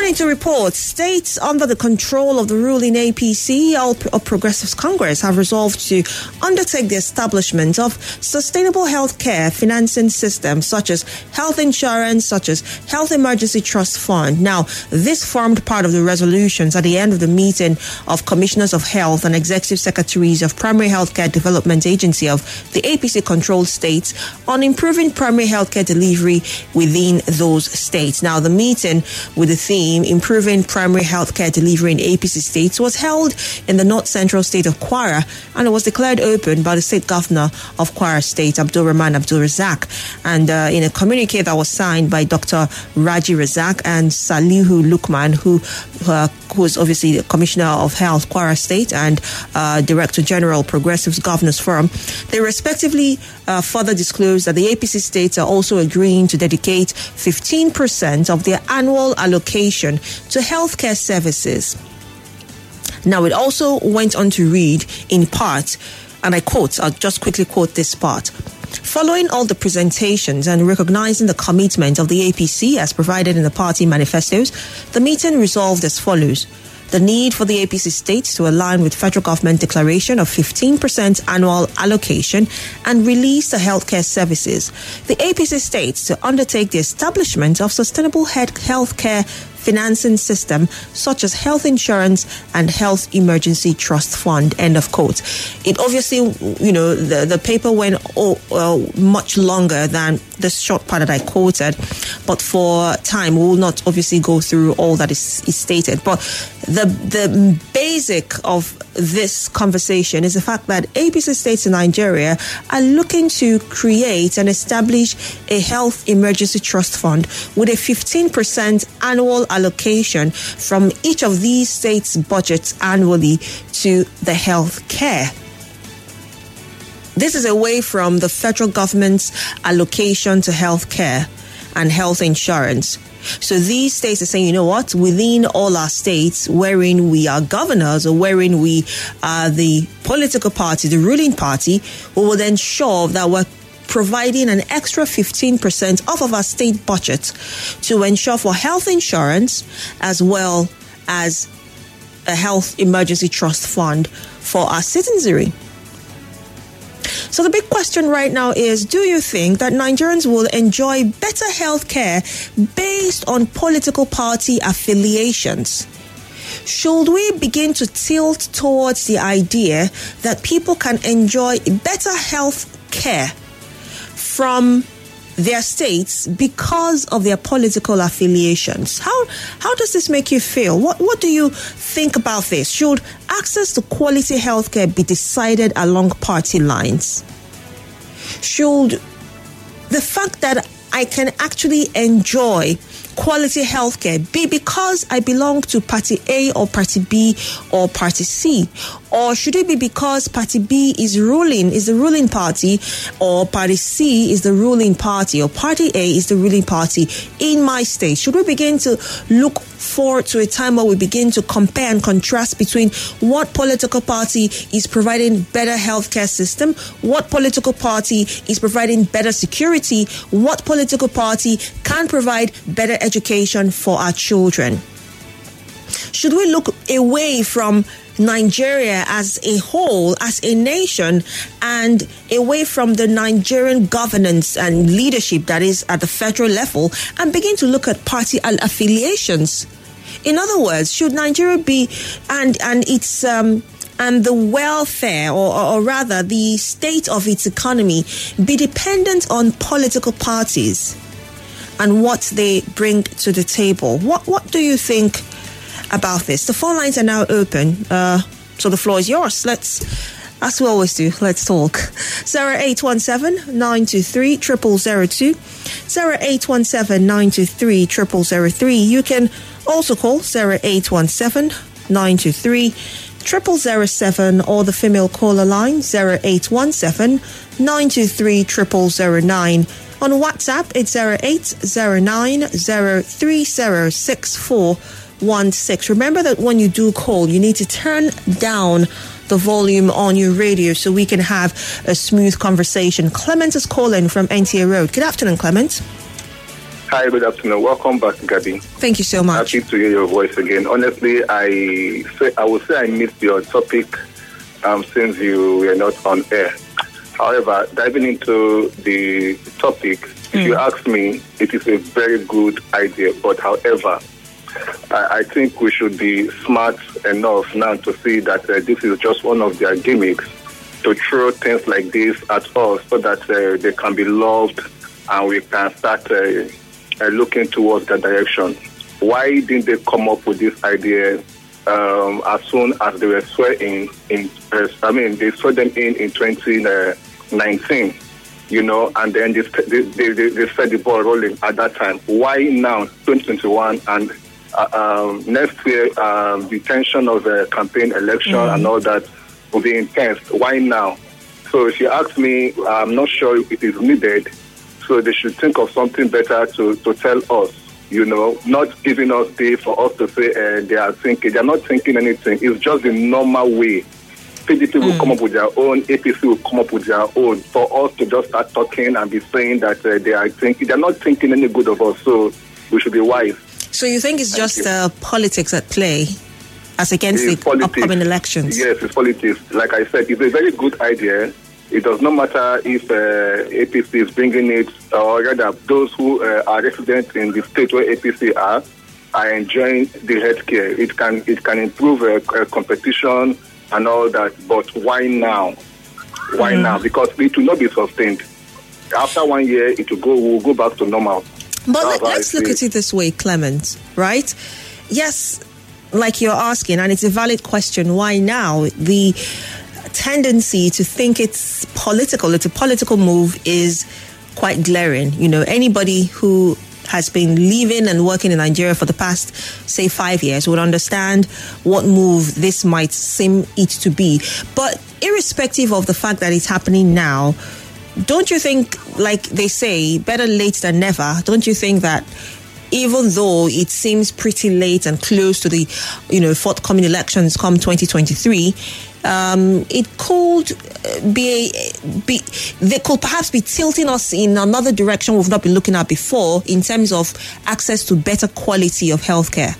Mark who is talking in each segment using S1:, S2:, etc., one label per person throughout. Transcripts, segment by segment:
S1: According to reports, states under the control of the ruling APC, All Progressives Congress, have resolved to undertake the establishment of sustainable healthcare financing systems such as health insurance, such as Health Emergency Trust Fund. Now, this formed part of the resolutions at the end of the meeting of Commissioners of Health and Executive Secretaries of Primary Healthcare Development Agency of the APC-controlled states on improving primary healthcare delivery within those states. Now, the meeting with the theme Improving Primary Healthcare Delivery in APC States was held in the North Central State of Kwara, and it was declared open by the State Governor of Kwara State, Abdul Rahman Abdul Razak. And in a communique that was signed by Dr. Raji Razak and Salihu Lukman, who is obviously the Commissioner of Health, Kwara State, and Director General, Progressives Governors Forum, they respectively further disclosed that the APC states are also agreeing to dedicate 15% of their annual allocation to healthcare services. Now, it also went on to read in part, and I quote, I'll just quickly quote this part. Following all the presentations and recognizing the commitment of the APC as provided in the party manifestos, the meeting resolved as follows. The need for the APC states to align with federal government declaration of 15% annual allocation and release the healthcare services. The APC states to undertake the establishment of sustainable healthcare financing system such as health insurance and health emergency trust fund, end of quote. It obviously, the paper went much longer than the short part that I quoted, but for time we will not obviously go through all that is stated. But the basic of this conversation is the fact that APC states in Nigeria are looking to create and establish a health emergency trust fund with a 15% annual allocation from each of these states' budgets annually to the health care. This is away from the federal government's allocation to health care and health insurance. So these states are saying, you know what, within all our states wherein we are governors or wherein we are the political party, the ruling party, we will ensure that we're providing an extra 15% off of our state budget to ensure for health insurance as well as a health emergency trust fund for our citizenry. So the big question right now is, do you think that Nigerians will enjoy better health care based on political party affiliations? Should we begin to tilt towards the idea that people can enjoy better health care from their states because of their political affiliations? How does this make you feel? What do you think about this? Should access to quality healthcare be decided along party lines? Should the fact that I can actually enjoy quality healthcare be because I belong to Party A or Party B or Party C? Or should it be because Party B is the ruling party, or Party C is the ruling party, or Party A is the ruling party in my state? Should we begin to look forward to a time where we begin to compare and contrast between what political party is providing better healthcare system, what political party is providing better security, what political party can provide better education for our children? Should we look away from Nigeria as a whole, as a nation, and away from the Nigerian governance and leadership that is at the federal level, and begin to look at party affiliations? In other words, should Nigeria be and its and the welfare, or rather the state of its economy, be dependent on political parties and what they bring to the table? What do you think about this? The phone lines are now open, so the floor is yours. Let's, as we always do, let's talk. 0817-923-0002, 0817-923-0003. You can also call 0817-923-0007 or the female caller line 0817-923-0009. On WhatsApp, it's 0809-030-6416. Remember that when you do call, you need to turn down the volume on your radio so we can have a smooth conversation. Clement is calling from NTA Road. Good afternoon, Clement.
S2: Hi, good afternoon. Welcome back, Gabi.
S1: Thank you so much.
S2: Happy to hear your voice again. Honestly, I would say I missed your topic since you were not on air. However, diving into the topic, if you ask me, it is a very good idea. But however, I think we should be smart enough now to see that this is just one of their gimmicks to throw things like this at us so that they can be loved and we can start looking towards that direction. Why didn't they come up with this idea as soon as they were swearing in? They swore them in 2019, and then they set the ball rolling at that time. Why now, 2021, and next year, the tension of the campaign election and all that will be intense? Why now? So if you ask me, I'm not sure if it is needed. So they should think of something better to tell us, not giving us day for us to say they are thinking. They are not thinking anything. It's just the normal way. PDP will come up with their own, APC will come up with their own. For us to just start talking and be saying that they are thinking, they are not thinking any good of us. So we should be wise.
S1: So you think it's just politics at play as against the upcoming elections?
S2: Yes, it's politics. Like I said, it's a very good idea. It does not matter if APC is bringing it, or rather those who are residents in the state where APC are enjoying the healthcare. It can improve competition and all that. But why now? Why now? Because it will not be sustained. After 1 year, we'll go back to normal.
S1: But let's look at it this way, Clement, right? Yes, like you're asking, and it's a valid question, why now? The tendency to think it's a political move is quite glaring. Anybody who has been living and working in Nigeria for the past, say, 5 years would understand what move this might seem it to be. But irrespective of the fact that it's happening now, don't you think, like they say, better late than never? Don't you think that even though it seems pretty late and close to the, forthcoming elections come 2023, it could they could perhaps be tilting us in another direction we've not been looking at before in terms of access to better quality of healthcare?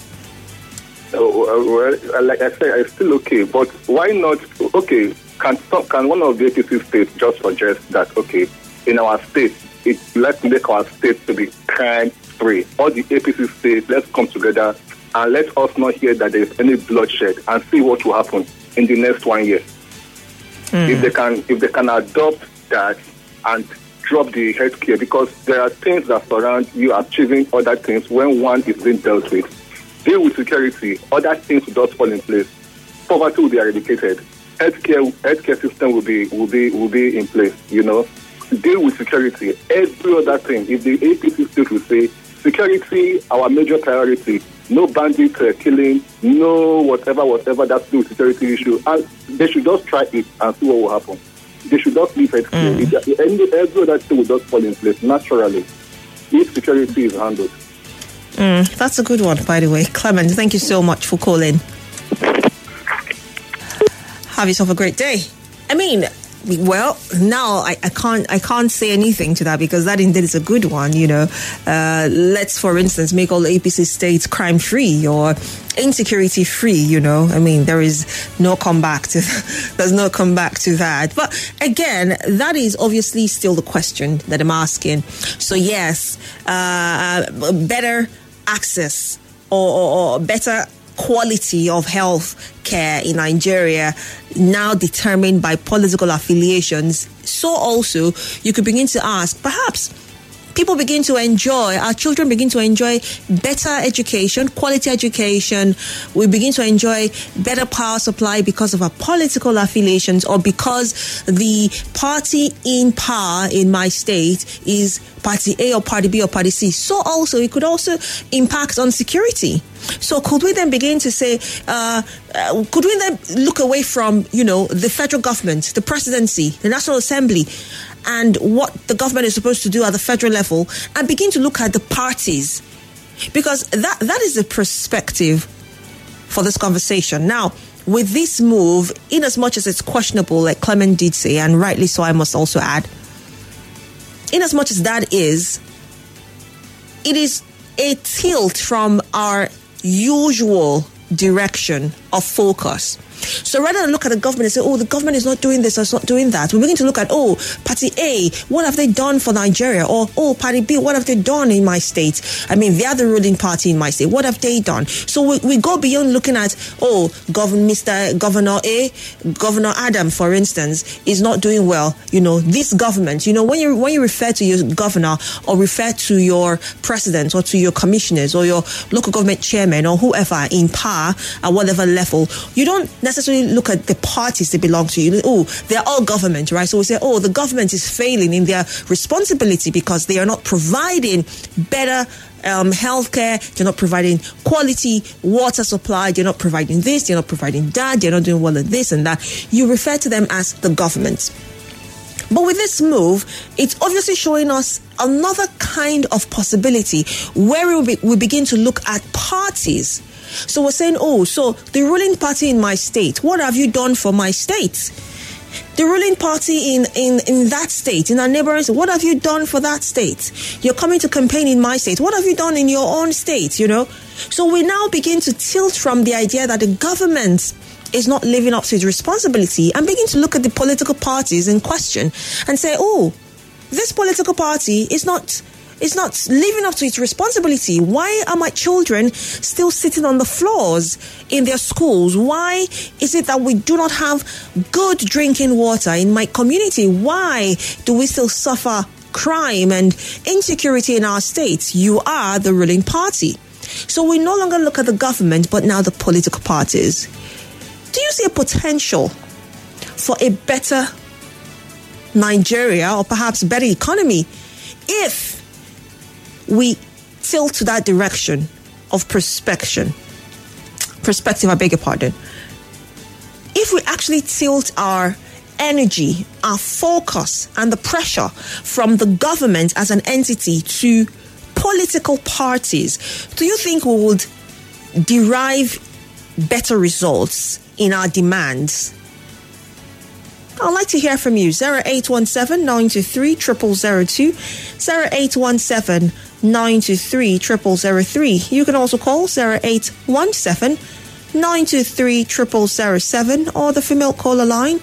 S2: Well, like I said, it's still okay, but why not? Okay, can one of the APC states just suggest that, okay, in our state, let's make our state to be crime-free. All the APC states, let's come together and let us not hear that there is any bloodshed and see what will happen in the next 1 year. If they can adopt that and drop the healthcare, because there are things that surround you achieving other things when one is being dealt with. Deal with security, other things will just fall in place. Poverty will be eradicated. Healthcare system will be in place. Deal with security. Every other thing. If the APC state will say security, our major priority. No bandit killing, no whatever that's to do with security issue. And they should just try it and see what will happen. They should just leave it. Every other thing will just fall in place naturally if security is handled.
S1: That's a good one, by the way. Clement, thank you so much for calling. Have yourself a great day. Well, now I can't say anything to that because that indeed is a good one. Let's, for instance, make all the APC states crime free or insecurity free. There is no comeback to that. But again, that is obviously still the question that I'm asking. So yes, better access or better quality of health care in Nigeria now determined by political affiliations. So also you could begin to ask, perhaps our children begin to enjoy better education, quality education. We begin to enjoy better power supply because of our political affiliations or because the party in power in my state is party A or party B or party C. So also it could also impact on security. So could we then begin to say, could we then look away from, the federal government, the presidency, the National Assembly, and what the government is supposed to do at the federal level and begin to look at the parties? Because that is the perspective for this conversation. Now, with this move, in as much as it's questionable, like Clement did say, and rightly so, I must also add, in as much as that is, it is a tilt from our usual direction of focus. So rather than look at the government and say, oh, the government is not doing this or it's not doing that, we begin to look at, oh, Party A, what have they done for Nigeria? Or, oh, Party B, what have they done in my state? I mean, they are the ruling party in my state. What have they done? So we go beyond looking at, oh, Mr. Governor A, Governor Adam, for instance, is not doing well. You know, this government, you know, when you refer to your governor or refer to your president or to your commissioners or your local government chairman or whoever in power at whatever level, you don't necessarily look at the parties they belong to. Oh, they're all government, right? So we say, oh, the government is failing in their responsibility because they are not providing better healthcare, they're not providing quality water supply, they're not providing this, they're not providing that, they're not doing well at this and that. You refer to them as the government. But with this move, it's obviously showing us another kind of possibility where we begin to look at parties. So we're saying, oh, so the ruling party in my state, what have you done for my state? The ruling party in that state, in our neighboring state, what have you done for that state? You're coming to campaign in my state. What have you done in your own state, you know? So we now begin to tilt from the idea that the government is not living up to its responsibility and begin to look at the political parties in question and say, oh, this political party is not living up to its responsibility. Why are my children still sitting on the floors in their schools? Why is it that we do not have good drinking water in my community? Why do we still suffer crime and insecurity in our states? You are the ruling party. So we no longer look at the government, but now the political parties. Do you see a potential for a better Nigeria or perhaps better economy if we tilt to that direction of perspective, I beg your pardon? If we actually tilt our energy, our focus and the pressure from the government as an entity to political parties, do you think we would derive better results in our demands? I'd like to hear from you. 0817-923-0002, 0817-923-0003. You can also call 0817-923-0007 or the female caller line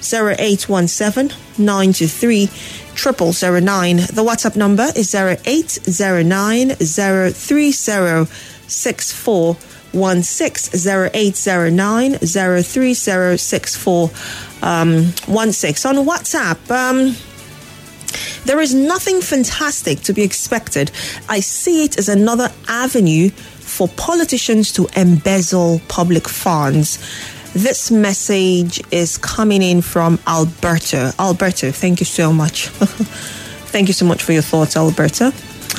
S1: 0817-923-0009. The WhatsApp number is 0809-030-6416, 0809-030-6416. On WhatsApp, there is nothing fantastic to be expected. I see it as another avenue for politicians to embezzle public funds. This message is coming in from Alberto. Alberto, thank you so much. Thank you so much for your thoughts, Alberto.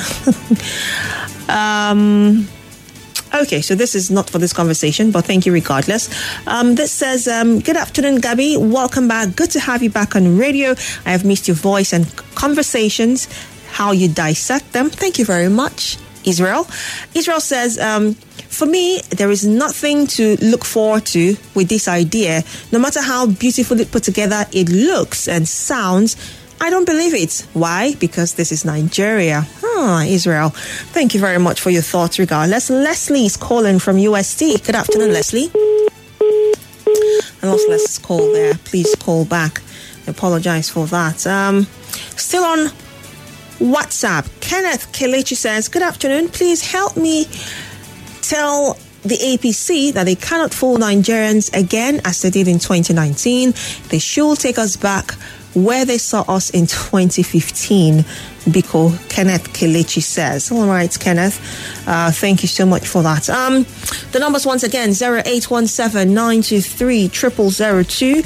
S1: Okay, so this is not for this conversation, but thank you regardless. This says, good afternoon, Gabby. Welcome back. Good to have you back on radio. I have missed your voice and conversations, how you dissect them. Thank you very much, Israel. Israel says, for me, there is nothing to look forward to with this idea. No matter how beautifully put together it looks and sounds, I don't believe it. Why? Because this is Nigeria. Israel. Thank you very much for your thoughts regardless. Leslie is calling from UST. Good afternoon, Leslie. I lost Leslie's call there. Please call back. I apologize for that. Still on WhatsApp. Kenneth Kelechi says, good afternoon. Please help me tell the APC that they cannot fool Nigerians again as they did in 2019. They should take us back where they saw us in 2015, Biko, Kenneth Kelechi says. All right, Kenneth. Thank you so much for that. The numbers once again, 0817-923-0002,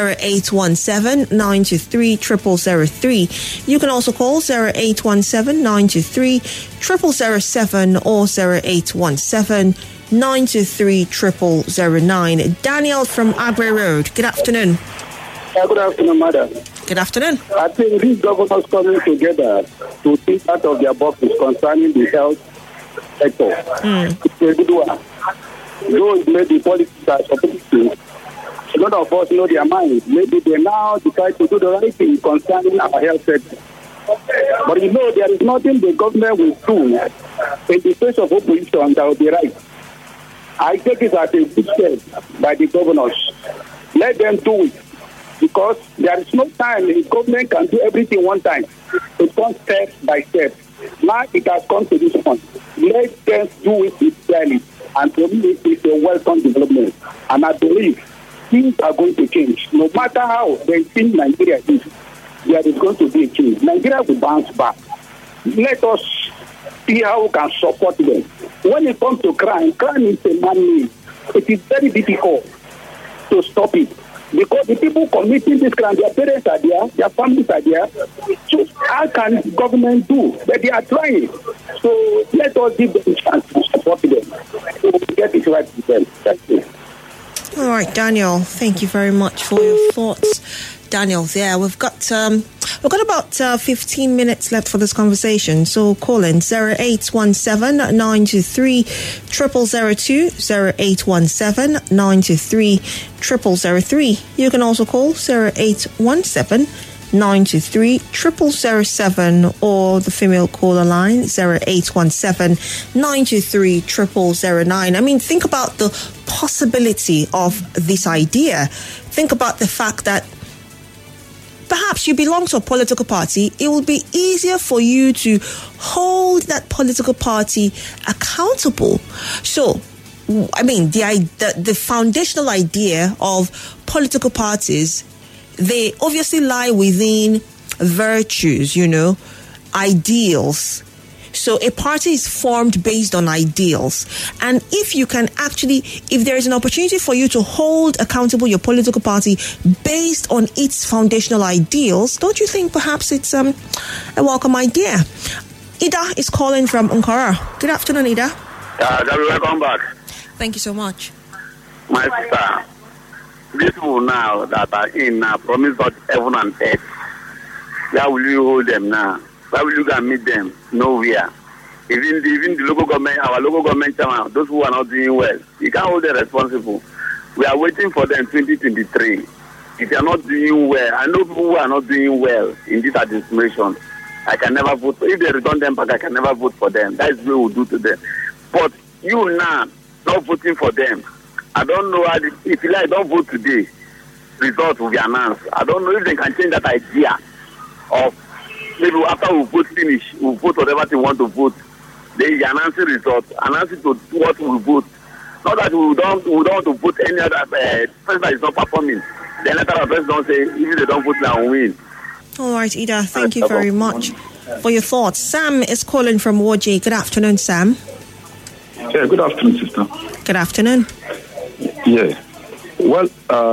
S1: 0817-923-0003. You can also call 0817-923-0007 or 0817-923-0009. Daniel from Agri Road. Good afternoon.
S3: Good afternoon, madam.
S1: Good afternoon.
S3: I think these governors coming together to think out of their boxes concerning the health sector. It's a good one. Those maybe politics are supposed to. A lot of us know their mind. Maybe they now decide to do the right thing concerning our health sector. But there is nothing the government will do in the face of opposition that will be right. I take it as a good step by the governors. Let them do it. Because there is no time the government can do everything one time. It comes step by step. Now it has come to this point. Let them do it sincerely. And for me, it's a welcome development. And I believe things are going to change. No matter how they think Nigeria is, there is going to be a change. Nigeria will bounce back. Let us see how we can support them. When it comes to crime is a man-made. It is very difficult to stop it. Because the people committing this crime, their parents are there, their families are there. So how can government do? But they are trying. So let us give them a chance to support them. So we get it right with them. That's it.
S1: All right, Daniel, thank you very much for your thoughts. Daniel, there, we've got about 15 minutes left for this conversation. So call in 0817-923-0002, 0817-923-0003. You can also call 0817-923-0007 or the female caller line 0817-923-0009. I mean, think about the possibility of this idea. Think about the fact that perhaps you belong to a political party. It will be easier for you to hold that political party accountable. So, I mean, the foundational idea of political parties, they obviously lie within virtues, ideals. So a party is formed based on ideals. And if there is an opportunity for you to hold accountable your political party based on its foundational ideals, don't you think perhaps it's a welcome idea? Ida is calling from Ankara. Good afternoon, Ida.
S4: Welcome back.
S1: Thank you so much.
S4: My sister, these people now that are in now promise God heaven and earth. Where will you hold them now? Where will you go and meet them? Nowhere. Even the local government, our local government chairman, those who are not doing well, you can't hold them responsible. We are waiting for them 2023. If they are not doing well, I know people who are not doing well in this administration. I can never vote. If they return them back, I can never vote for them. That is what we will do to them. But you now, not voting for them, I don't know if you don't vote today, results will be announced. I don't know if they can change that idea of maybe after we vote finish, we'll vote whatever they want to vote. They announce the results, announce it to what we vote. Not that we don't want to vote any other person that is not performing. Then later our person don't say, if they don't vote now, we win.
S1: All right, Ida, thank you very much for your thoughts. Sam is calling from Woji. Good afternoon, Sam.
S5: Yeah, good afternoon, sister.
S1: Good afternoon.
S5: Yeah. Well,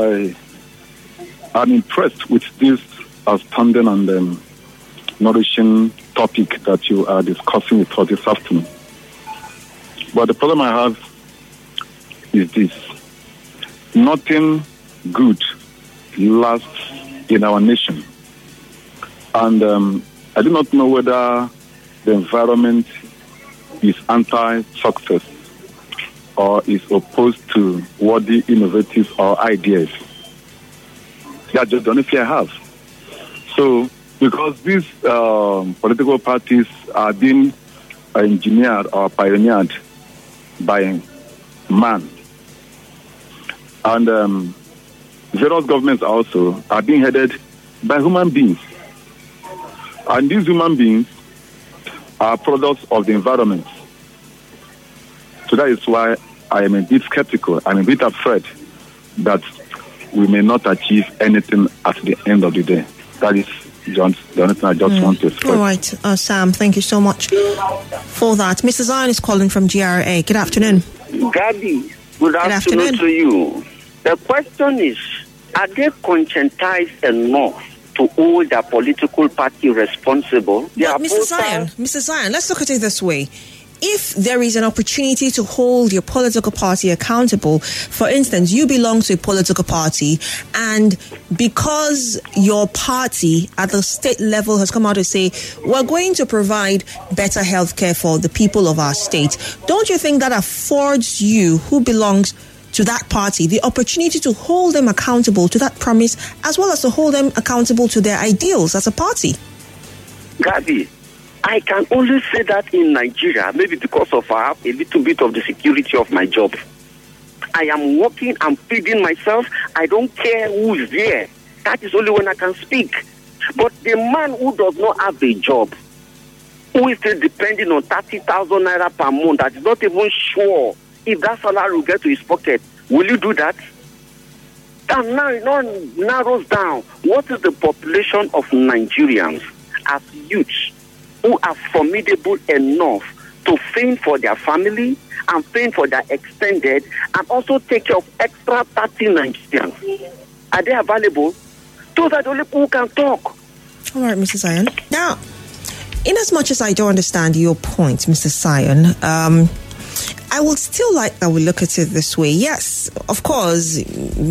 S5: I'm impressed with this outstanding and nourishing topic that you are discussing with us this afternoon. But the problem I have is this. Nothing good lasts in our nation. And I do not know whether the environment is anti-success or is opposed to worthy, innovative or ideas. That's just the only fear I have. So, because these political parties are being engineered or pioneered by man, and various governments also are being headed by human beings, and these human beings are products of the environment. So that is why I am a bit skeptical. I'm a bit afraid that we may not achieve anything at the end of the day. That is just the only thing I just want to express.
S1: All right, Sam, thank you so much for that. Mr. Zion is calling from GRA. Good afternoon.
S6: Gabby, good afternoon to you. The question is, are they conscientized enough to hold their political party responsible?
S1: Mr. Zion, let's look at it this way. If there is an opportunity to hold your political party accountable, for instance, you belong to a political party, and because your party at the state level has come out to say, we're going to provide better healthcare for the people of our state, don't you think that affords you, who belongs to that party, the opportunity to hold them accountable to that promise, as well as to hold them accountable to their ideals as a party?
S6: Gabi, I can only say that in Nigeria, maybe because of a little bit of the security of my job. I am working, I'm feeding myself. I don't care who is there. That is only when I can speak. But the man who does not have a job, who is still depending on 30,000 naira per month, that is not even sure if that salary will get to his pocket, will you do that? And now it narrows down. What is the population of Nigerians as youths who are formidable enough to fend for their family and fend for their extended and also take care of extra 30 Nigerians? Are they available? Those are the only people who can talk.
S1: All right, Mr. Zion. Now, in as much as I don't understand your point, Mr. Zion, I would still like that we look at it this way. Yes, of course,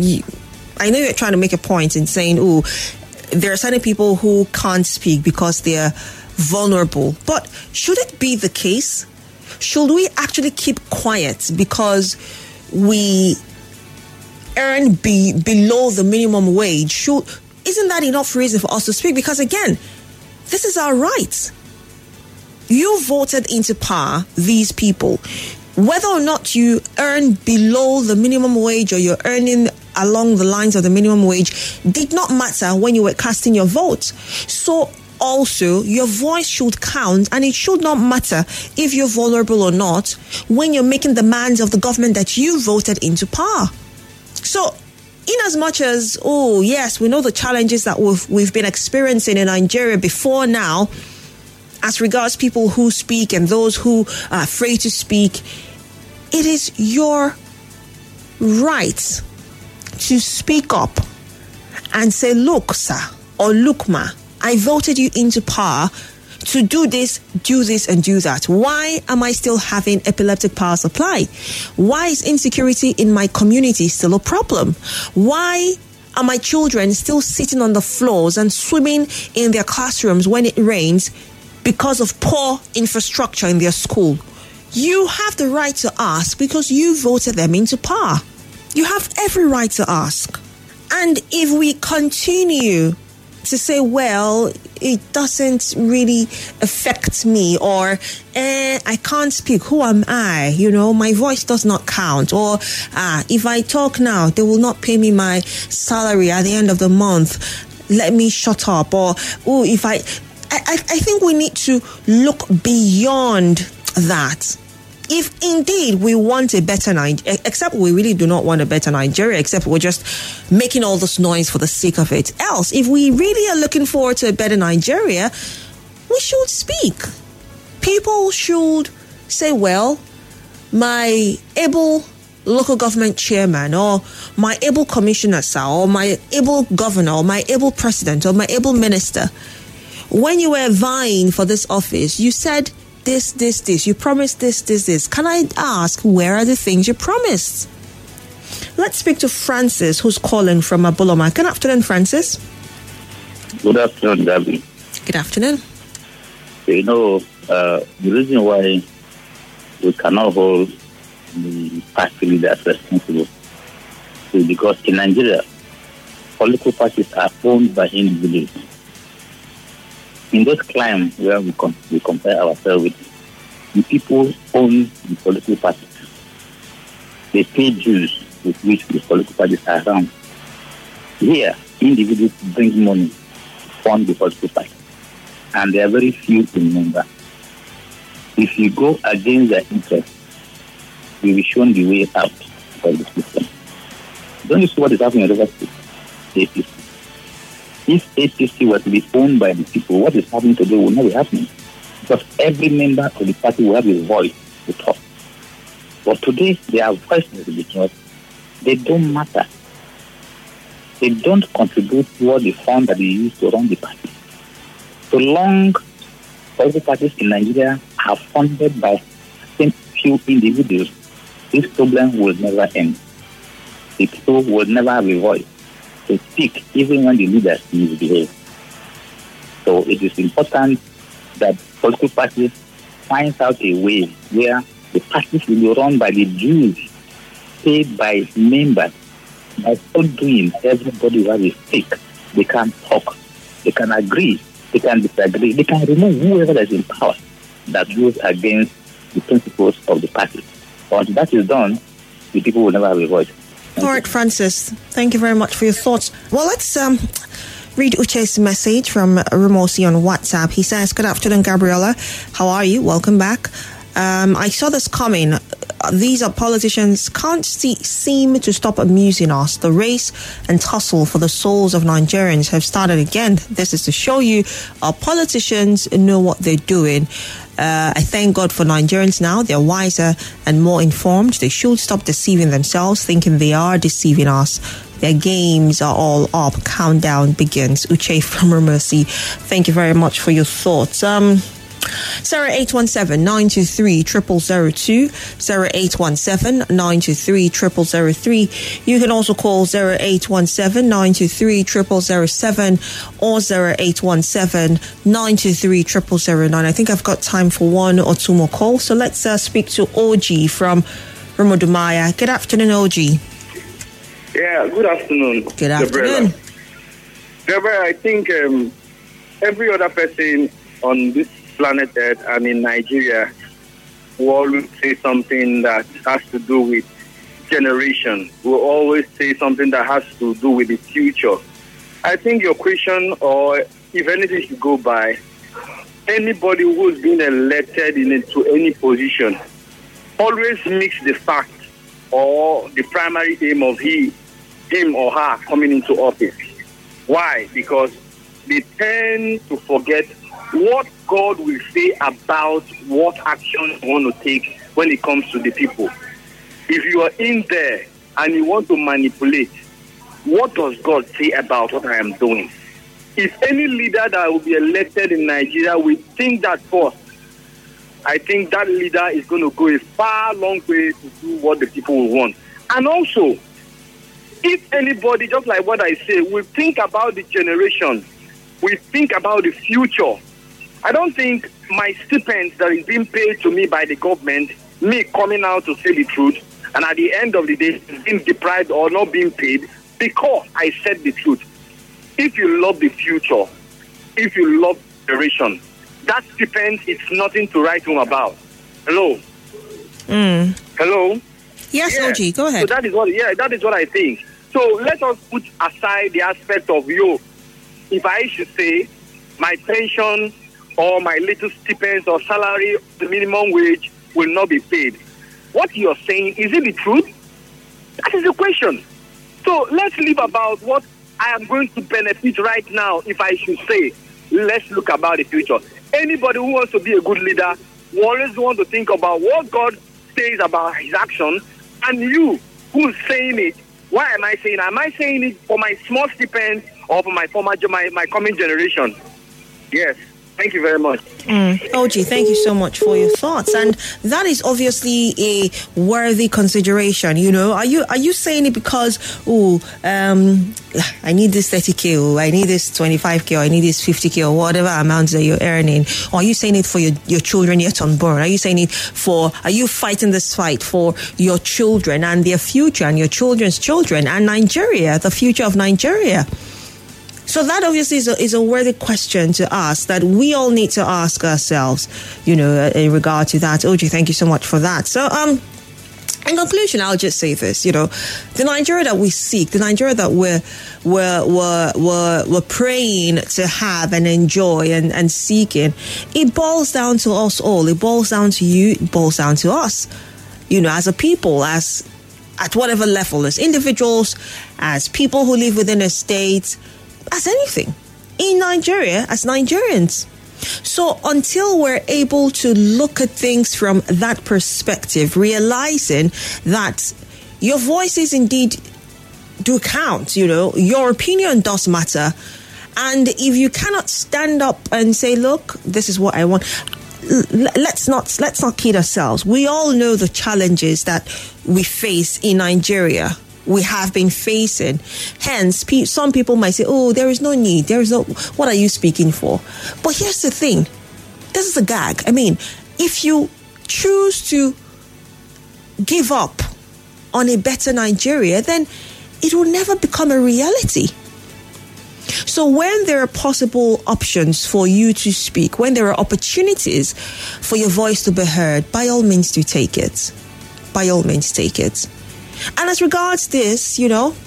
S1: I know you're trying to make a point in saying, oh, there are certain people who can't speak because they're vulnerable. But should it be the case? Should we actually keep quiet because we earn below the minimum wage? Isn't that enough reason for us to speak? Because again, this is our right. You voted into power these people. Whether or not you earn below the minimum wage or you're earning along the lines of the minimum wage did not matter when you were casting your vote. So also, your voice should count, and it should not matter if you're vulnerable or not when you're making demands of the government that you voted into power. So, in as much as, oh yes, we know the challenges that we've been experiencing in Nigeria before now, as regards people who speak and those who are afraid to speak, it is your right to speak up and say, look, sir, or look, ma, I voted you into power to do this, and do that. Why am I still having epileptic power supply? Why is insecurity in my community still a problem? Why are my children still sitting on the floors and swimming in their classrooms when it rains because of poor infrastructure in their school? You have the right to ask because you voted them into power. You have every right to ask. And if we continue to say, well, it doesn't really affect me, or I can't speak, who am I? You know, my voice does not count. Or if I talk now, they will not pay me my salary at the end of the month. Let me shut up. Or if I think we need to look beyond that. If indeed we want a better Nigeria, except we really do not want a better Nigeria, except we're just making all this noise for the sake of it. Else, if we really are looking forward to a better Nigeria, we should speak. People should say, well, my able local government chairman, or my able commissioner, sir, or my able governor, or my able president, or my able minister, when you were vying for this office, you said this. You promised this. Can I ask, where are the things you promised? Let's speak to Francis, who's calling from Abuloma. Good afternoon, Francis.
S7: Good afternoon, Gabby.
S1: Good afternoon.
S7: You know, the reason why we cannot hold the party leaders responsible is because in Nigeria, political parties are owned by individuals. In those climes where we compare ourselves with, the people own the political parties. They pay dues with which the political parties are run. Here, individuals bring money to fund the political party, and they are very few in number. If you go against their interests, you will be shown the way out of the system. Don't you see what is happening in River State? APC. If APC were to be owned by the people, what is happening today will not be happening. Because every member of the party will have a voice to talk. But today, their voices, because they don't matter. They don't contribute toward the fund that they use to run the party. So long, political parties in Nigeria are funded by few individuals. This problem will never end. The people will never have a voice to speak, even when the leaders misbehave. So it is important that political parties find out a way where the parties will be run by the dues paid by members. By so doing, everybody will have a stake. They can talk. They can agree They can disagree. They can remove whoever is in power that goes against the principles of the party. Once that is done, the people will never have a voice.
S1: All right, Francis. Thank you very much for your thoughts. Well, let's read Uche's message from Ramosi on WhatsApp. He says, "Good afternoon, Gabriella. How are you? Welcome back. I saw this coming. These are politicians can't seem to stop amusing us. The race and tussle for the souls of Nigerians have started again. This is to show you our politicians know what they're doing. I thank God for Nigerians now. They're wiser and more informed. They should stop deceiving themselves, thinking they are deceiving us. Their games are all up. Countdown begins." Uche from Mercy. Thank you very much for your thoughts. 0817-923-0002, 0817-923-0003. You can also call 0817-923-0007 or 0817-923-0009. I think I've got time for one or two more calls. So let's speak to OG from Romodumaya. Good afternoon, OG.
S8: Yeah, good afternoon.
S1: Good afternoon.
S8: Gabriella, I think every other person on this planet Earth and in Nigeria will always say something that has to do with generation. Will always say something that has to do with the future. I think your question, or if anything should go by, anybody who's been elected into any position always mix the fact or the primary aim of him or her coming into office. Why? Because they tend to forget what God will say about what action you want to take when it comes to the people. If you are in there and you want to manipulate, what does God say about what I am doing? If any leader that will be elected in Nigeria will think that first, I think that leader is going to go a far long way to do what the people will want. And also, if anybody, just like what I say, will think about the generation, will think about the future, I don't think my stipend that is being paid to me by the government, me coming out to say the truth, and at the end of the day, being deprived or not being paid because I said the truth. If you love the future, if you love generation, that stipend is nothing to write home about. Hello? Hello?
S1: Yes, yeah. OG, go ahead.
S8: So that is what I think. So let us put aside the aspect of if I should say my pension or my little stipends or salary, the minimum wage will not be paid. What you're saying, is it the truth? That is the question. So let's leave about what I am going to benefit right now. If I should say, let's look about the future. Anybody who wants to be a good leader will always want to think about what God says about his action, and you who's saying it, why am I saying it? Am I saying it for my small stipend or for my coming generation? Yes. Thank you very much.
S1: OG, thank you so much for your thoughts. And that is obviously a worthy consideration. You know, are you saying it because, I need this 30K, or I need this 25K, or I need this 50K, or whatever amount that you're earning? Or are you saying it for your children yet unborn? Are you saying it are you fighting this fight for your children and their future and your children's children and Nigeria, the future of Nigeria? So that obviously is a worthy question to ask, that we all need to ask ourselves, in regard to that. OG, thank you so much for that. So, in conclusion, I'll just say this, the Nigeria that we seek, the Nigeria that we're praying to have and enjoy and seeking, it boils down to us all. It boils down to you. It boils down to us, as a people, at whatever level, as individuals, as people who live within a state, as anything in Nigeria, as Nigerians. So until we're able to look at things from that perspective, realizing that your voices indeed do count, your opinion does matter. And if you cannot stand up and say, look, this is what I want, let's not kid ourselves. We all know the challenges that we face in Nigeria. We have been facing. Hence, some people might say, there is no need. What are you speaking for? But here's the thing. This is a gag. I mean, if you choose to give up on a better Nigeria, then it will never become a reality. So So when there are possible options for you to speak, when there are opportunities for your voice to be heard, by all means do take it. By all means take it. And as regards this,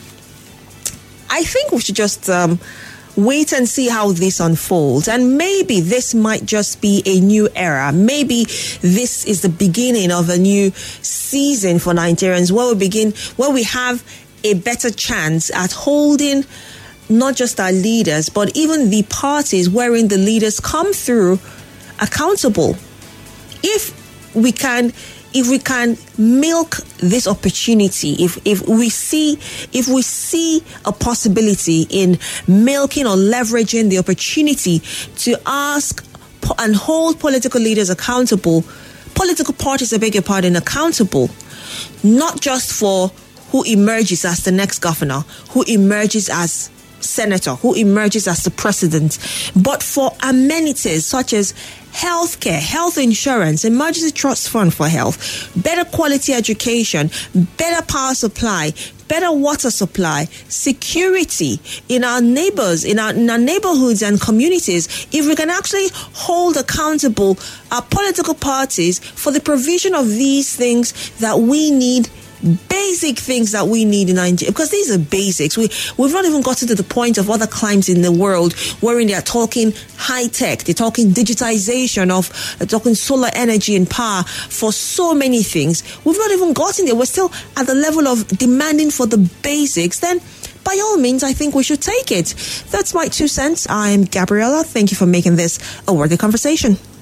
S1: I think we should just wait and see how this unfolds. And maybe this might just be a new era. Maybe this is the beginning of a new season for Nigerians where we have a better chance at holding not just our leaders, but even the parties wherein the leaders come through accountable. If we can milk this opportunity, if we see a possibility in milking or leveraging the opportunity to ask and hold political leaders accountable, political parties, accountable, not just for who emerges as the next governor, who emerges as senator, who emerges as the president, but for amenities such as healthcare, health insurance, emergency trust fund for health, better quality education, better power supply, better water supply, security in our neighbors, in our neighborhoods and communities. If we can actually hold accountable our political parties for the provision of these things that we need, basic things that we need in Nigeria, because these are basics. We've not even gotten to the point of other climes in the world wherein they are talking high tech, they're talking digitization talking solar energy and power for so many things. We've not even gotten there. We're still at the level of demanding for the basics. Then by all means, I think we should take it. That's my 2 cents. I'm Gabriella. Thank you for making this a worthy conversation.